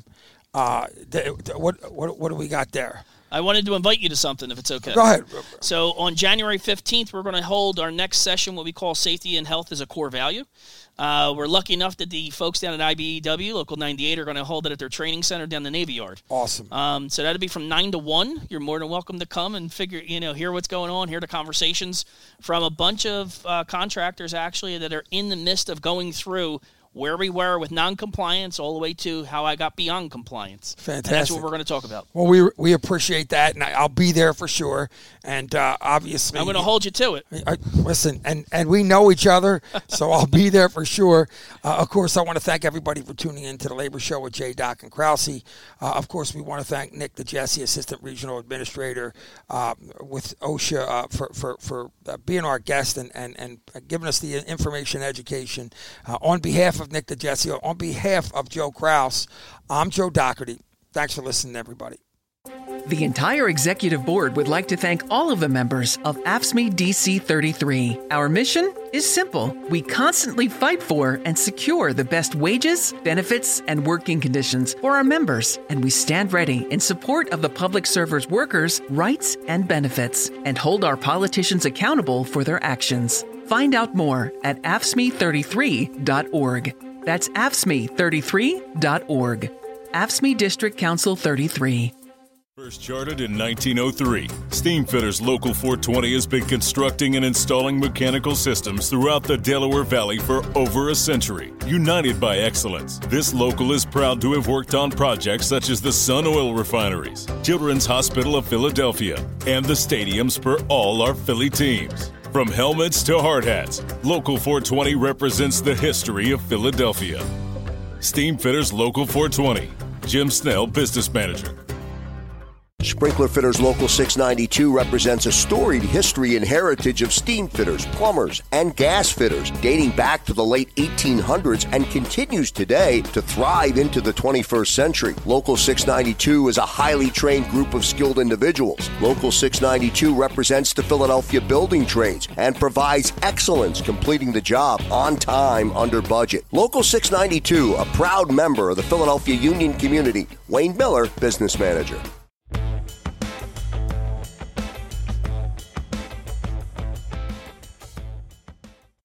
What do we got there? I wanted to invite you to something, if it's okay. Go ahead. So on January 15th, we're going to hold our next session, what we call Safety and Health as a Core Value. We're lucky enough that the folks down at IBEW, Local 98, are going to hold it at their training center down the Navy Yard. Awesome. So that'll be from 9 to 1. You're more than welcome to come and hear what's going on, hear the conversations from a bunch of contractors, actually, that are in the midst of going through where we were with non-compliance all the way to how I got beyond compliance. Fantastic. And that's what we're going to talk about. Well, we appreciate that, and I'll be there for sure. And obviously, I'm going to hold you to it. Listen, and we know each other, so I'll be there for sure. Of course, I want to thank everybody for tuning in to the Labor Show with Jay, Doc, and Krause. Of course, we want to thank Nick DeJesse, Assistant Regional Administrator with OSHA, for being our guest and giving us the information and education. On behalf of Nick DeJesse, on behalf of Joe Krause, I'm Joe Doherty. Thanks for listening, everybody. The entire executive board would like to thank all of the members of AFSCME DC 33. Our mission is simple. We constantly fight for and secure the best wages, benefits, and working conditions for our members, and we stand ready in support of the public servers' workers' rights and benefits, and hold our politicians accountable for their actions. Find out more at AFSCME33.org. That's AFSCME33.org. AFSCME District Council 33. First chartered in 1903, Steamfitters Local 420 has been constructing and installing mechanical systems throughout the Delaware Valley for over a century. United by excellence, this local is proud to have worked on projects such as the Sun Oil Refineries, Children's Hospital of Philadelphia, and the stadiums for all our Philly teams. From helmets to hard hats, Local 420 represents the history of Philadelphia. Steamfitters Local 420, Jim Snell, Business Manager. Sprinkler Fitters Local 692 represents a storied history and heritage of steam fitters, plumbers, and gas fitters dating back to the late 1800s and continues today to thrive into the 21st century. Local 692 is a highly trained group of skilled individuals. Local 692 represents the Philadelphia building trades and provides excellence, completing the job on time, under budget. Local 692, a proud member of the Philadelphia Union community. Wayne Miller, Business Manager.